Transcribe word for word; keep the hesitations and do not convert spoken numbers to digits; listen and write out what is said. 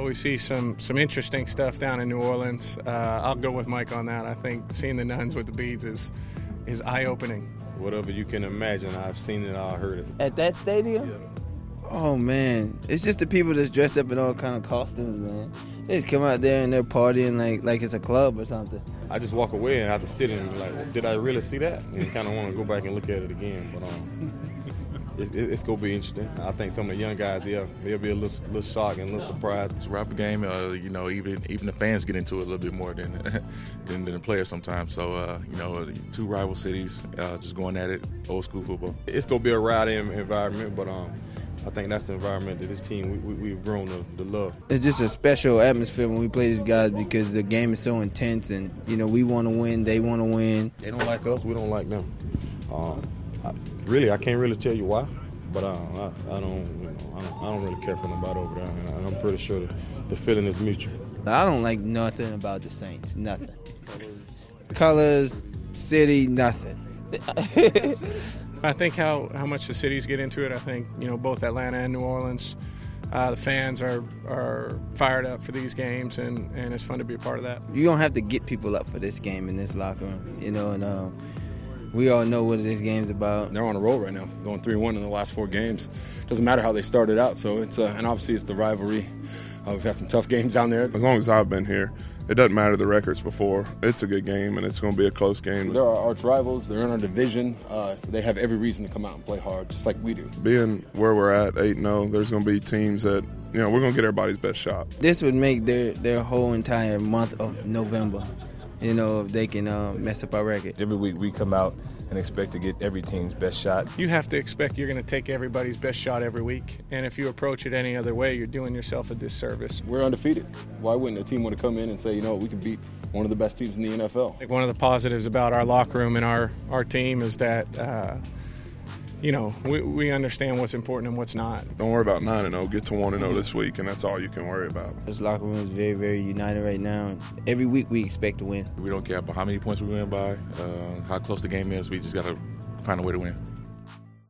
Well, we see some some interesting stuff down in New Orleans. Uh, I'll go with Mike on that. I think seeing the nuns with the beads is is eye-opening. Whatever you can imagine, I've seen it, I heard it. At that stadium? Yeah. Oh, man. It's just the people that's dressed up in all kind of costumes, man. They just come out there and they're partying like, like it's a club or something. I just walk away and have to sit and like, did I really see that? And kind of want to go back and look at it again. But um, it's, it's going to be interesting. I think some of the young guys, they'll, they'll be a little, little shocked and a little surprised. It's a rapid game. Uh, you know, even even the fans get into it a little bit more than than, than the players sometimes. So, uh, you know, two rival cities uh, just going at it, old school football. It's going to be a rowdy environment, but um, I think that's the environment that this team, we, we, we've grown to, to love. It's just a special atmosphere when we play these guys because the game is so intense and, you know, we want to win, they want to win. They don't like us, we don't like them. Um, I, really, I can't really tell you why, but um, I, I, don't, you know, I, don't, I don't really care for nobody over there, and I'm pretty sure the, the feeling is mutual. I don't like nothing about the Saints, nothing. Colors, city, nothing. I think how, how much the cities get into it, I think, you know, both Atlanta and New Orleans, uh, the fans are are fired up for these games, and, and it's fun to be a part of that. You don't have to get people up for this game in this locker room, you know, and um, we all know what this game's about. They're on a roll right now, going three one in the last four games. Doesn't matter how they started out, so it's uh, and obviously it's the rivalry. Uh, we've had some tough games down there. As long as I've been here, it doesn't matter the records before. It's a good game, and it's going to be a close game. They're our arch rivals. They're in our division. Uh, they have every reason to come out and play hard, just like we do. Being where we're at, eight and oh, there's going to be teams that, you know, we're going to get everybody's best shot. This would make their, their whole entire month of November, you know, if they can uh, mess up our record. Every week we come out and expect to get every team's best shot. You have to expect you're going to take everybody's best shot every week, and if you approach it any other way, you're doing yourself a disservice. We're undefeated. Why wouldn't a team want to come in and say, you know, we can beat one of the best teams in the N F L? Like one of the positives about our locker room and our, our team is that, uh, you know, we, we understand what's important and what's not. Don't worry about nine and oh. Get to one and oh this week, and that's all you can worry about. This locker room is very, very united right now. Every week we expect to win. We don't care about how many points we win by, uh, how close the game is. We just got to find a way to win.